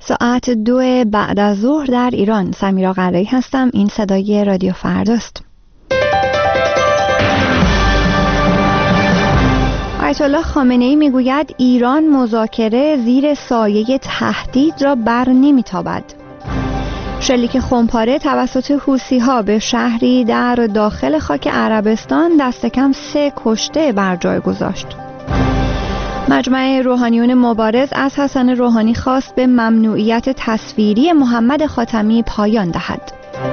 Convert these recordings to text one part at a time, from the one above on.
ساعت 2 بعد از ظهر در ایران. سمیرا قرایی هستم. این صدای رادیو فرداست. آیت الله خامنه‌ای میگوید ایران مذاکره زیر سایه تهدید را بر نمیتابد. شلیک خمپاره توسط حوثی‌ها به شهری در داخل خاک عربستان دست کم 3 کشته بر جای گذاشت. مجمع روحانیون مبارز از حسن روحانی خواست به ممنوعیت تصویری محمد خاتمی پایان دهد.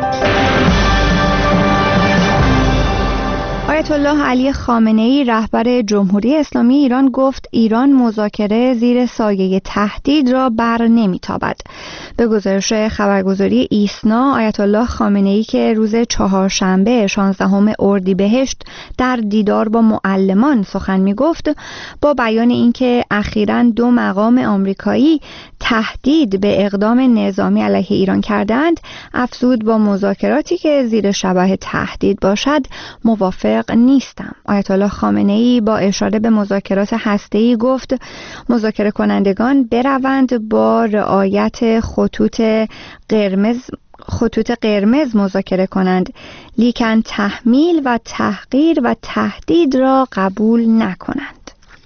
آیت الله علی خامنه‌ای رهبر جمهوری اسلامی ایران گفت ایران مذاکره زیر سایه تهدید را بر نمیتابد. به گزارش خبرگزاری ایسنا، آیت الله خامنه‌ای که روز چهارشنبه 16 اردیبهشت در دیدار با معلمان سخن میگفت، با بیان اینکه اخیراً 2 مقام آمریکایی تهدید به اقدام نظامی علیه ایران کردند، افزود با مذاکراتی که زیر شبح تهدید باشد موافق نیستم. آیت الله خامنه‌ای با اشاره به مذاکرات هسته‌ای گفت مذاکره کنندگان بروند با رعایت خطوط قرمز مذاکره کنند، لیکن تحمیل و تحقیر و تهدید را قبول نکنند.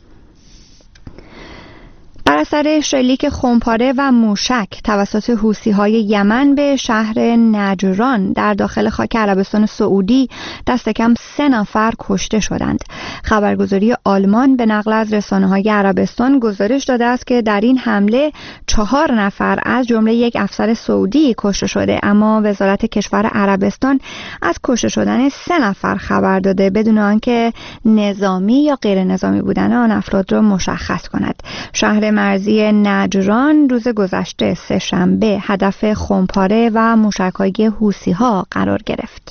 بر اثر شلیک خمپاره و موشک توسط حوثی‌های یمن به شهر نجران در داخل خاک عربستان سعودی دست کم 3 نفر کشته شدند. خبرگزاری آلمان به نقل از رسانه‌های عربستان گزارش داده است که در این حمله 4 نفر از جمله یک افسر سعودی کشته شده، اما وزارت کشور عربستان از کشته شدن 3 نفر خبر داده بدون آنکه نظامی یا غیر نظامی بودن آن افراد را مشخص کند. شهر مرزی نجران روز گذشته سه‌شنبه هدف خمپاره و موشک‌های حوثی‌ها قرار گرفت.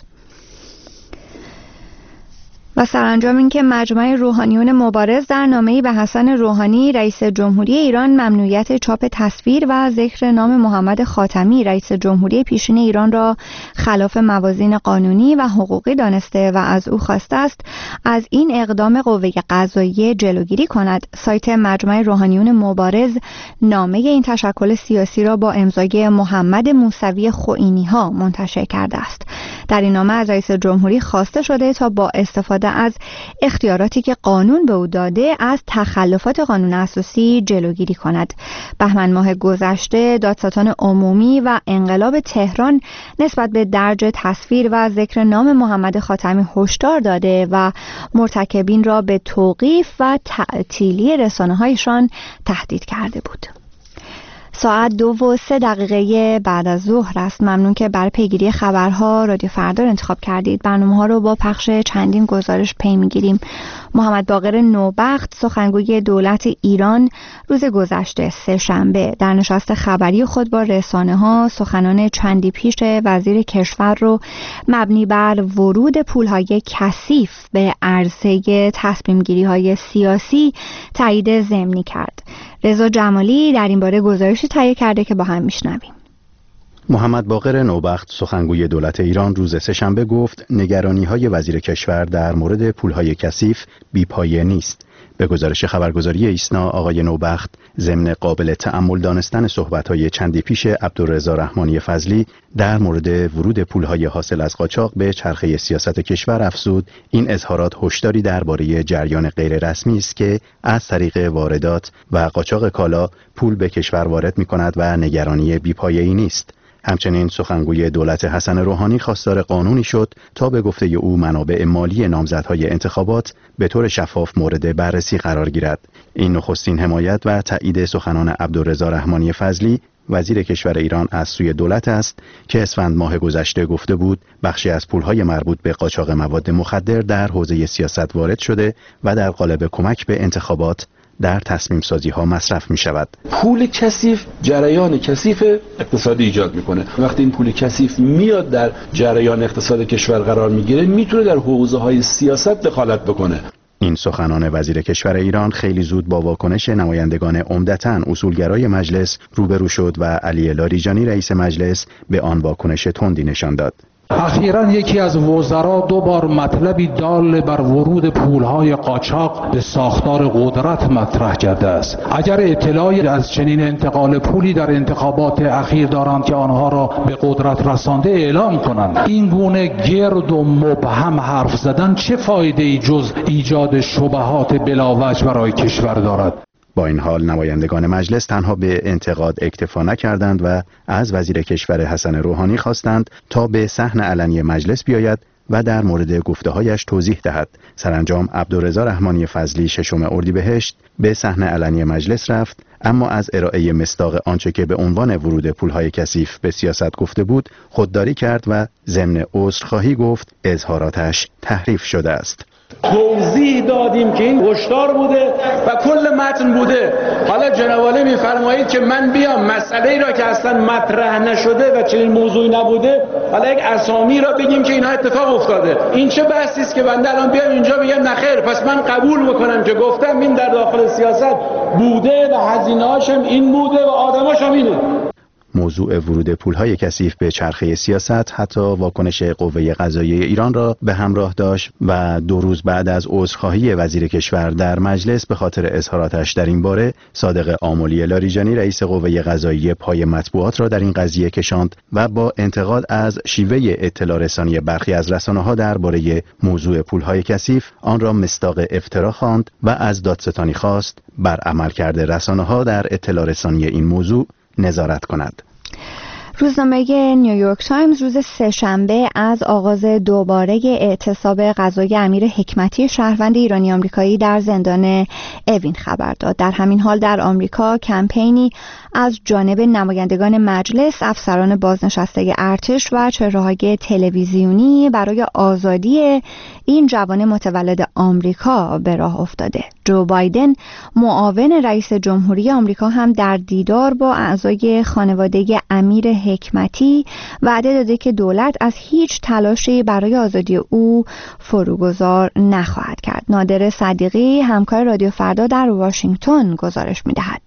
و سرانجام اینکه مجمع روحانیون مبارز در نامه‌ای به حسن روحانی رئیس جمهوری ایران ممنوعیت چاپ تصویر و ذکر نام محمد خاتمی رئیس جمهوری پیشین ایران را خلاف موازین قانونی و حقوقی دانسته و از او خواسته است از این اقدام قوه قضاییه جلوگیری کند. سایت مجمع روحانیون مبارز نامه این تشکل سیاسی را با امضای محمد موسوی خوئینی‌ها منتشر کرده است. در این نامه از رئیس جمهوری خواسته شده تا با استفاده از اختیاراتی که قانون به او داده از تخلفات قانون اساسی جلوگیری کند. بهمن ماه گذشته دادستان عمومی و انقلاب تهران نسبت به درج تصویر و ذکر نام محمد خاتمی هشدار داده و مرتکبین را به توقیف و تعطیلی رسانه‌هایشان تهدید کرده بود. ساعت 2:03 بعد از ظهر است. ممنون که برای پیگیری خبرها رادیو فردا رو انتخاب کردید. برنامه‌ها رو با پخش چندین گزارش پی می‌گیریم. محمد باقر نوبخت سخنگوی دولت ایران روز گذشته سه‌شنبه در نشست خبری خود با رسانه‌ها سخنان چندی پیش وزیر کشور رو مبنی بر ورود پول‌های کثیف به عرصه تصمیم‌گیری‌های سیاسی تایید ضمنی کرد. رضا جمالی در این باره گزارشی تهیه کرده که با هم میشنویم. محمد باقر نوبخت سخنگوی دولت ایران روز سه‌شنبه گفت نگرانی‌های وزیر کشور در مورد پول‌های کثیف بی‌پایه نیست. به گزارش خبرگزاری ایسنا، آقای نوبخت ضمن قابل تأمل دانستن صحبت‌های چندی پیش عبدالرضا رحمانی فضلی در مورد ورود پول‌های حاصل از قاچاق به چرخه سیاست کشور افزود این اظهارات هشداری درباره جریان غیر رسمی است که از طریق واردات و قاچاق کالا پول به کشور وارد می‌کند و نگرانی بی‌پایه‌ای نیست. همچنین سخنگوی دولت حسن روحانی خواستار قانونی شد تا به گفته او منابع مالی نامزدهای انتخابات به طور شفاف مورد بررسی قرار گیرد. این نخستین حمایت و تایید سخنان عبدالرضا رحمانی فضلی وزیر کشور ایران از سوی دولت است که اسفند ماه گذشته گفته بود بخشی از پولهای مربوط به قاچاق مواد مخدر در حوزه سیاست وارد شده و در قالب کمک به انتخابات در تصمیم سازی ها مصرف می شود. پول کثیف جریان کثیف اقتصادی ایجاد میکنه. وقتی این پول کثیف میاد در جریان اقتصاد کشور قرار میگیره میتونه در حوزه های سیاست دخالت بکنه. این سخنان وزیر کشور ایران خیلی زود با واکنش نمایندگان عمدتاً اصولگرای مجلس روبرو شد و علی لاریجانی رئیس مجلس به آن واکنش تندی نشان داد. اخیراً یکی از وزرا 2 بار مطلبی دال بر ورود پولهای قاچاق به ساختار قدرت مطرح کرده است. اگر اطلاعی از چنین انتقال پولی در انتخابات اخیر دارند که آنها را به قدرت رسانده اعلام کنند. این گونه گرد و مبهم حرف زدن چه فایده‌ای جز ایجاد شبهات بلاوجه برای کشور دارد؟ با این حال نمایندگان مجلس تنها به انتقاد اکتفا نکردند و از وزیر کشور حسن روحانی خواستند تا به صحن علنی مجلس بیاید و در مورد گفته‌هایش توضیح دهد. سرانجام عبدالرضا رحمانی فضلی 6 اردیبهشت به صحن علنی مجلس رفت، اما از ارائه مصداق آنچه که به عنوان ورود پولهای کثیف به سیاست گفته بود خودداری کرد و ضمن عذرخواهی گفت اظهاراتش تحریف شده است. توضیح دادیم که این هشدار بوده و کل متن بوده. حالا جناب عالی میفرمایید که من بیام مسئله‌ای را که اصلا مطرح نشده و چنین موضوعی نبوده حالا یک اسامی را بگیم که اینها اتفاق افتاده. این چه بحثی است که بنده الان بیام اینجا بگم نخیر پس من قبول بکنم که گفتم این در داخل سیاست بوده و هزینه‌هاش این بوده و آدماش هم اینه. موضوع ورود پولهای کثیف به چرخه سیاست حتی واکنش قوه قضاییه ایران را به همراه داشت و 2 روز بعد از عذرخواهی وزیر کشور در مجلس به خاطر اظهاراتش در این باره، صادق آملی لاریجانی رئیس قوه قضاییه پای مطبوعات را در این قضیه کشاند و با انتقاد از شیوه اطلاع رسانی برخی از رسانه‌ها درباره موضوع پولهای کثیف آن را مصداق افترا خواند و از دادستانی خواست بر عملکرد رسانه‌ها در اطلاع رسانی این موضوع نظارت کند. روزنامه نیویورک تایمز روز سه‌شنبه از آغاز دوباره اعتصاب غذای امیر حکمتی شهروند ایرانی آمریکایی در زندان اوین خبر داد. در همین حال در آمریکا کمپینی از جانب نمایندگان مجلس، افسران بازنشسته ارتش و چهره‌های تلویزیونی برای آزادی این جوان متولد آمریکا به راه افتاده. جو بایدن معاون رئیس جمهوری آمریکا هم در دیدار با اعضای خانواده امیر حکمتی وعده داده که دولت از هیچ تلاشی برای آزادی او فروگذار نخواهد کرد. نادر صدیقی همکار رادیو فردا در واشنگتن گزارش می‌دهد.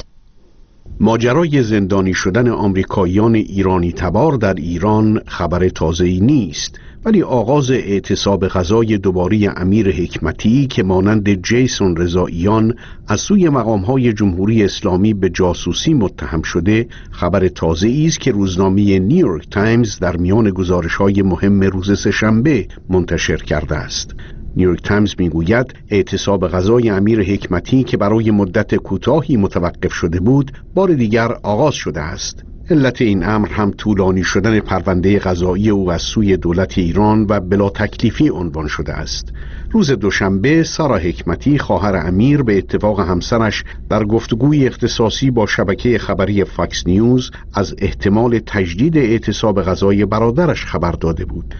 ماجرای زندانی شدن آمریکاییان ایرانی تبار در ایران خبر تازه‌ای نیست، ولی آغاز اعتصاب غذای دوباره امیر حکمتی که مانند جیسون رضاییان از سوی مقام‌های جمهوری اسلامی به جاسوسی متهم شده خبر تازه‌ای است که روزنامه نیویورک تایمز در میان گزارش‌های مهم روز سه‌شنبه منتشر کرده است. نیویورک تایمز میگوید اعتصاب غذای امیر حکمتی که برای مدت کوتاهی متوقف شده بود بار دیگر آغاز شده است. علت این امر هم طولانی شدن پرونده قضایی او از سوی دولت ایران و بلا تکلیفی عنوان شده است. روز دوشنبه سارا حکمتی خواهر امیر به اتفاق همسرش در گفتگوی اختصاصی با شبکه خبری فاکس نیوز از احتمال تجدید اعتصاب غذای برادرش خبر داده بود.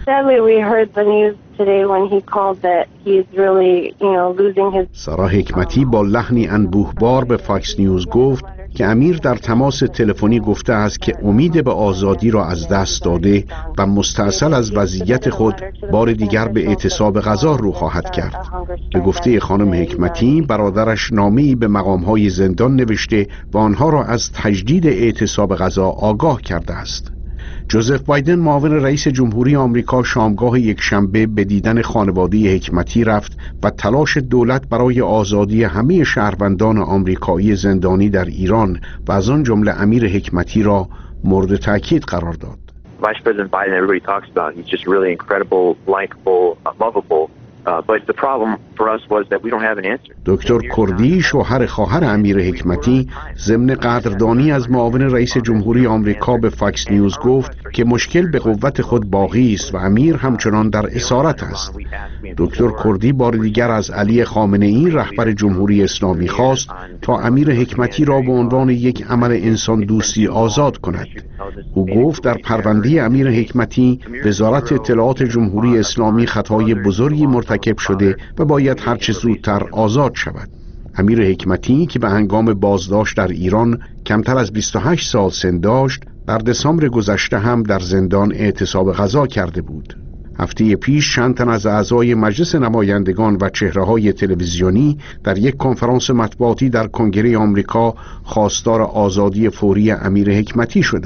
سارا حکمتی با لحنی انبوهبار به فاکس نیوز گفت که امیر در تماس تلفنی گفته است که امید به آزادی را از دست داده و مستعصل از وضعیت خود بار دیگر به اعتصاب غذا رو خواهد کرد. به گفته خانم حکمتی برادرش نامه‌ای به مقام‌های زندان نوشته و آنها را از تجدید اعتصاب غذا آگاه کرده است. جوزف بایدن معاون رئیس جمهوری آمریکا شامگاه یکشنبه به دیدن خانواده حکمتی رفت و تلاش دولت برای آزادی همه شهروندان آمریکایی زندانی در ایران و از آن جمله امیر حکمتی را مورد تأکید قرار داد. Vice President Biden, everybody talks about, he's just really incredible, likable, lovable. But the problem for us was that we don't have an answer. دکتر کردی شوهر خواهر امیر حکمتی ضمن قدردانی از معاون رئیس جمهوری آمریکا به فاکس نیوز گفت که مشکل به قوت خود باقی است و امیر همچنان در اسارت است. دکتر کردی بار دیگر از علی خامنه‌ای رهبر جمهوری اسلامی خواست تا امیر حکمتی را به عنوان یک عمل انسان دوستی آزاد کند. او گفت در پرونده امیر حکمتی وزارت اطلاعات جمهوری اسلامی خطای بزرگی مرتکب شده و باید هرچه زودتر آزاد شود. امیر حکمتی که به هنگام بازداشت در ایران کمتر از 28 سال سن داشت، در دسامبر گذشته هم در زندان اعتصاب غذا کرده بود. هفته پیش چند تن از اعضای مجلس نمایندگان و چهره‌های تلویزیونی در یک کنفرانس مطبوعاتی در کنگره آمریکا خواستار آزادی فوری امیر حکمتی شدند.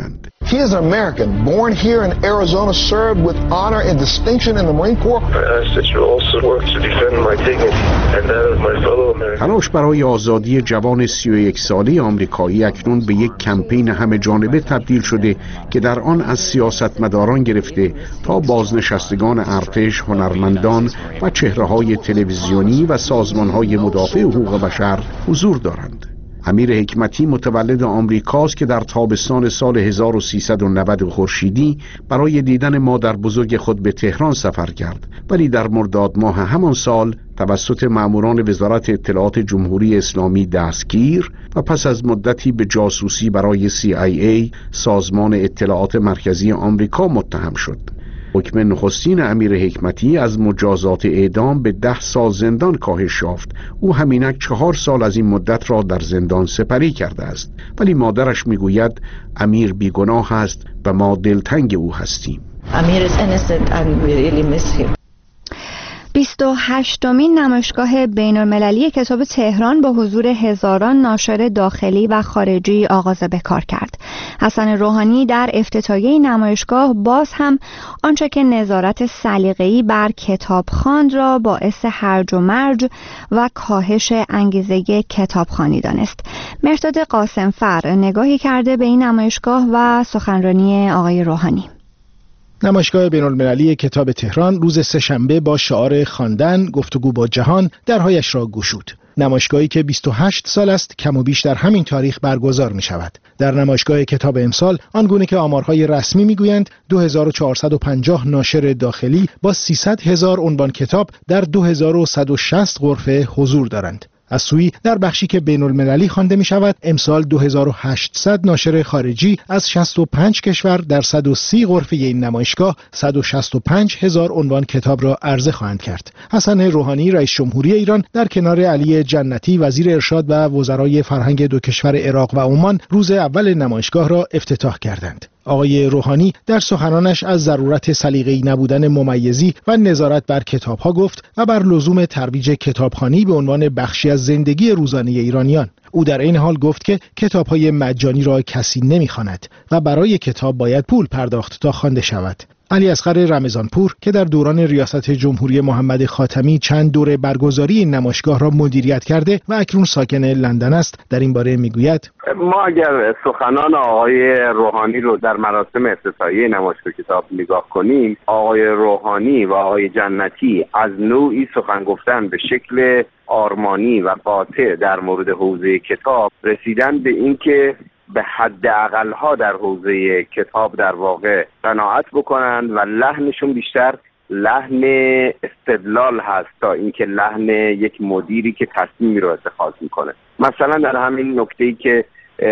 He is an American, born here in Arizona, served with honor and distinction in the Marine Corps. I ask that you also work to defend my dignity and that of my fellow Americans. تلاش برای آزادی جوان 31 ساله آمریکایی اکنون به یک کمپین همه جانبه تبدیل شده که در آن از سیاستمداران گرفته تا بازنشستگان ارتش، هنرمندان و چهره‌های تلویزیونی و سازمان‌های مدافع حقوق بشر حضور دارند. امیر حکمتی متولد آمریکاست که در تابستان سال 1390 خورشیدی برای دیدن مادر بزرگ خود به تهران سفر کرد، ولی در مرداد ماه همان سال توسط ماموران وزارت اطلاعات جمهوری اسلامی دستگیر و پس از مدتی به جاسوسی برای CIA سازمان اطلاعات مرکزی آمریکا متهم شد. حکم نخستین امیر حکمتی از مجازات اعدام به 10 سال زندان کاهش یافت. او همینک 4 سال از این مدت را در زندان سپری کرده است، ولی مادرش میگوید امیر بیگناه است و ما دلتنگ او هستیم. Amir is innocent and we really miss him. 28مین نمایشگاه بین‌المللی کتاب تهران با حضور هزاران ناشر داخلی و خارجی آغاز به کار کرد. حسن روحانی در افتتاحیه نمایشگاه باز هم آنچه که نظارت سلیقه‌ای بر کتابخوان را باعث هرج و مرج و کاهش انگیزه کتابخوانی دانست. مرداد قاسمفر نگاهی کرده به این نمایشگاه و سخنرانی آقای روحانی. نمایشگاه بین‌المللی کتاب تهران روز سه‌شنبه با شعار خواندن، گفتگو با جهان درهایش را گشود. نمایشگاهی که 28 سال است کم و بیش در همین تاریخ برگزار می شود. در نمایشگاه کتاب امسال آنگونه که آمارهای رسمی می گویند 2450 ناشر داخلی با 300,000 عنوان کتاب در 2160 غرفه حضور دارند. از سوی در بخشی که بین المللی خوانده می شود امسال 2800 ناشر خارجی از 65 کشور در 130 غرفه این نمایشگاه 165,000 عنوان کتاب را عرضه خواهند کرد. حسن روحانی رئیس جمهوری ایران در کنار علی جنتی وزیر ارشاد و وزرای فرهنگ دو کشور عراق و عمان روز اول نمایشگاه را افتتاح کردند. آقای روحانی در سخنانش از ضرورت سلیقه‌ای نبودن ممیزی و نظارت بر کتاب‌ها گفت و بر لزوم ترویج کتابخوانی به عنوان بخشی از زندگی روزانه ایرانیان. او در این حال گفت که کتاب‌های مجانی را کسی نمی‌خواند و برای کتاب باید پول پرداخت تا خوانده شود. علی اصغر رمضانپور که در دوران ریاست جمهوری محمد خاتمی چند دوره برگزاری این نمایشگاه را مدیریت کرده و اکنون ساکن لندن است در این باره میگوید: ما اگر سخنان آقای روحانی رو در مراسم افتتاحیه نمایشگاه کتاب نگاه کنیم، آقای روحانی و آقای جنتی از نوعی سخن گفتن به شکل آرمانی و قاطع در مورد حوزه کتاب رسیدن به اینکه به حد اقلها در حوزه کتاب در واقع قناعت بکنند و لحنشون بیشتر لحن استدلال هست تا اینکه لحن یک مدیری که تصمیمی رو اتخاذ میکنه. مثلا در همین نکته‌ای که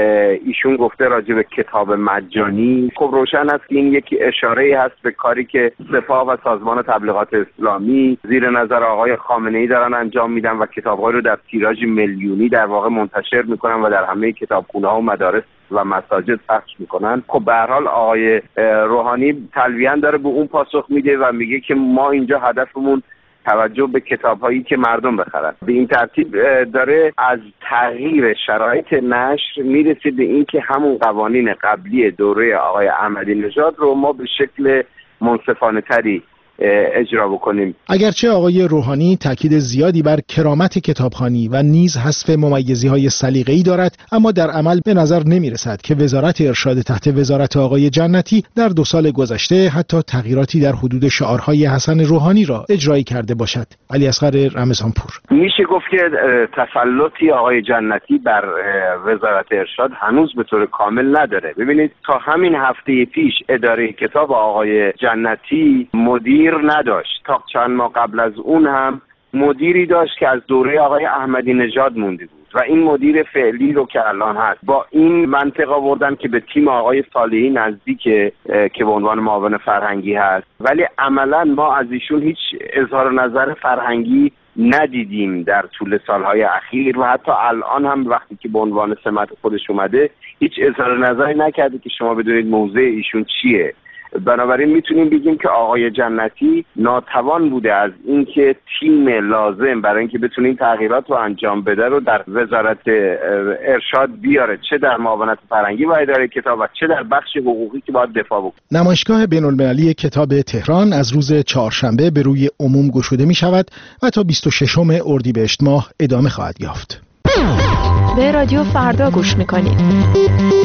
ایشون گفته راجع به کتاب مجانی، خب روشن است که این یکی اشاره‌ای هست به کاری که سپاه و سازمان تبلیغات اسلامی زیر نظر آقای خامنه‌ای دارن انجام میدن و کتاب‌های رو در تیراژ میلیونی در واقع منتشر میکنن و در همه کتابخونه‌ها و مدارس و مساجد پخش میکنن. خب به هر حال آقای روحانی تلویحاً داره به اون پاسخ میده و میگه که ما اینجا هدفمون توجه به کتاب‌هایی که مردم بخرن. به این ترتیب داره از تغییر شرایط نشر میرسه به این که همون قوانین قبلی دوره آقای احمدی نژاد رو ما به شکل منصفانه تری اجرا بکنیم. اگرچه آقای روحانی تاکید زیادی بر کرامت کتابخوانی و نیز حذف ممیزی‌های سلیقه‌ای دارد، اما در عمل به نظر نمی‌رسد که وزارت ارشاد تحت وزارت آقای جنتی در 2 سال گذشته حتی تغییراتی در حدود شعارهای حسن روحانی را اجرایی کرده باشد. علی اصغر رمضانپور: میشه گفت که تسلطی آقای جنتی بر وزارت ارشاد هنوز به طور کامل نداره. ببینید تا همین هفته پیش اداره کتاب آقای جنتی مدیر نداشت. تا چند ماه قبل از اون هم مدیری داشت که از دوره آقای احمدی نژاد مونده بود و این مدیر فعلی رو که الان هست با این منطق آوردن که به تیم آقای صالحی نزدیکه که به عنوان معاون فرهنگی هست، ولی عملا ما از ایشون هیچ اظهار نظر فرهنگی ندیدیم در طول سالهای اخیر و حتی الان هم وقتی که به عنوان سمت خودش اومده هیچ اظهار نظری نکرده که شما بدونید موضع ایشون چیه. بنابراین میتونیم بگیم که آقای جنتی ناتوان بوده از اینکه تیم لازم برای اینکه بتونه این تغییرات رو انجام بده رو در وزارت ارشاد بیاره، چه در معاونت فرهنگی و اداره کتاب و چه در بخش حقوقی که باید دفاع بکنه. نمایشگاه بین‌المللی کتاب تهران از روز چهارشنبه به روی عموم گشوده می شود و تا 26 اردیبهشت ماه ادامه خواهد یافت. به رادیو فردا گوش میکنید.